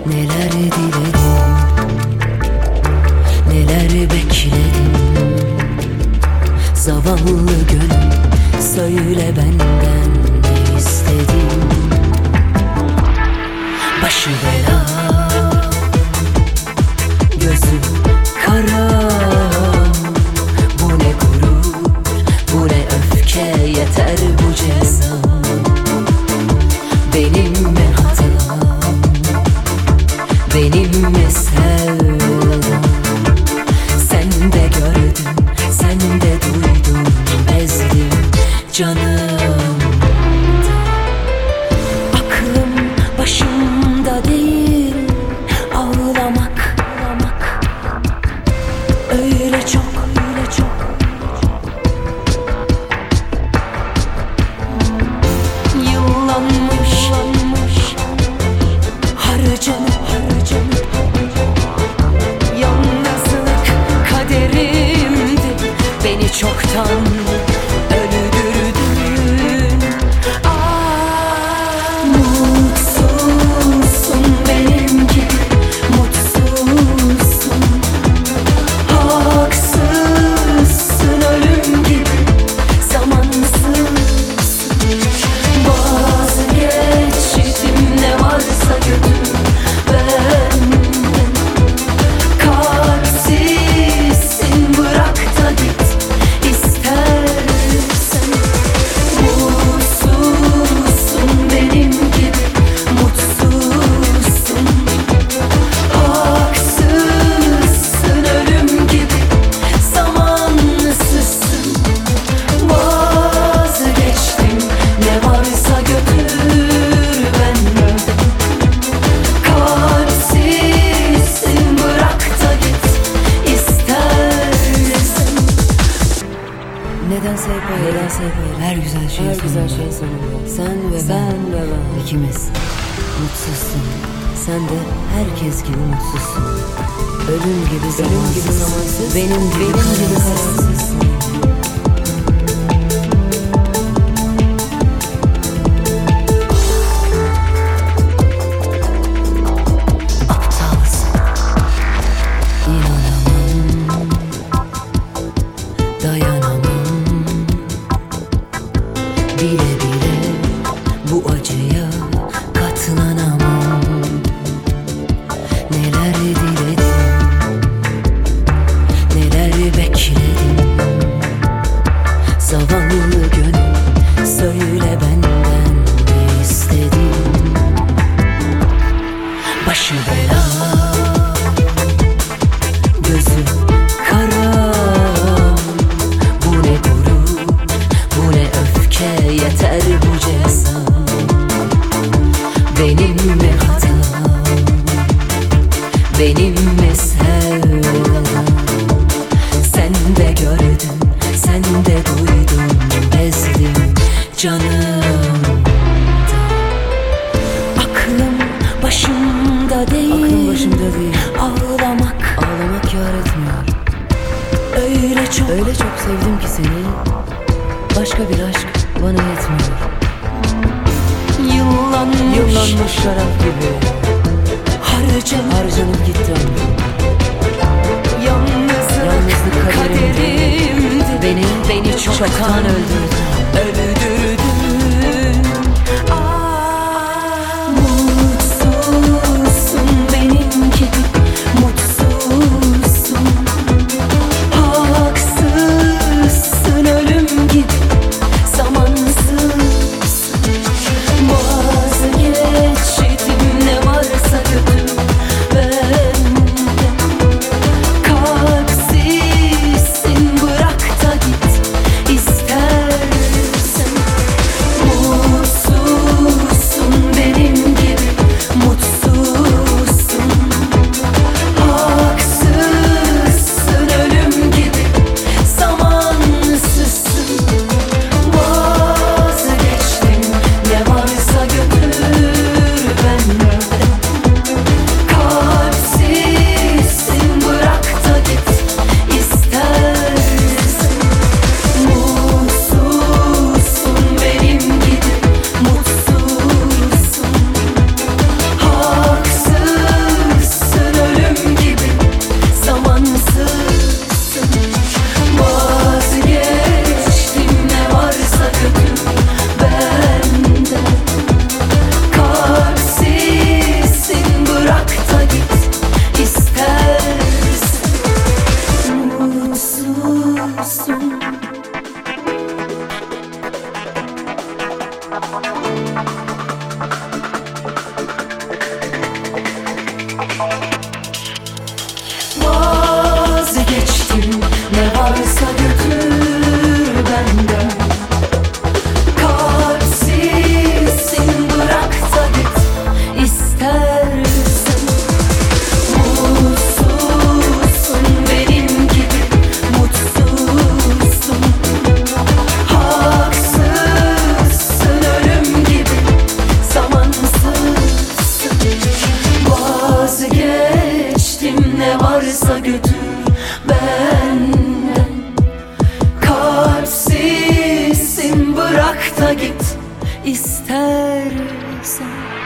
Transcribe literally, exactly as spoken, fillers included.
Neler diledim, neler bekledim. Zavallı gönlüm, söyle benden ne istedin? Başı bela, gözü kara. Bu ne gurur, bu ne öfke, yeter bu ceza. Benim mi hatam, benim mi sevdam? Sen de gördün, sen de duydun, bezdim canımda. Aklım başımda değil, ağlamak, ağlamak. Öyle çok, öyle çok. Yıllanmış, yıllanmış, harcanıp, harcanıp. Yalnızlık kaderimdi, beni çoktan öldürdün. Ah, mutsuzsun benim gibi, mutsuzsun. Haksızsın ölüm gibi, zamansızsın. Vazgeçtim ne varsa götür benden. Kalpsizsin, bırak da git istersen. Mutsuzsun benim gibi, mutsuzsun. Haksızsın ölüm gibi, zamansızsın. Vazgeçtim ne varsa götür benden. Kalpsizsin, bırak da git istersen. Nedense hep öyle, nedense hep öyle. Her güzel şey, her güzel şey sonunda. Sen ve sen ben, ve ben ikimiz mutsuzsun. Sen de herkes gibi mutsuzsun. Ölüm gibi zamansız, ölüm gibi zamansız, benim gibi, benim gibi kararsızsın. Aptalsın, inanamam, dayanamam. Bile bile bu acıya katlanamam. Neler diledim, neler bekledim. Zavallı gönül, söyle benden ne istedin? Başı bela, gözü kara. Bu ne gurur, bu ne öfke, yeter bu ceza. Benim mi hatam, benim mi sevdam? Sen de gördün, sen de duydun, bezdim canımda. Aklım başımda değil, aklım başımda değil. Ağlamak, ağlamak yar etmiyor. Öyle çok, öyle çok sevdim ki seni. Başka bir aşk bana yetmiyor. Yıllanmış, yıllanmış şarap gibi, harcanıp, harcanıp gitti ömrüm. Yalnızlık, yalnızlık kaderimdi, beni, beni çoktan, çoktan öldürdün, öldürdün. Ah, mutsuzsun benim gibi, mutsuzsun. Haksızsın ölüm gibi, zamansızsın. Vazgeçtim ne varsa götür benden. Kalpsizsin, bırak da git istersen. ne varsa götür benden. Kalpsizsin, bırak da git istersen.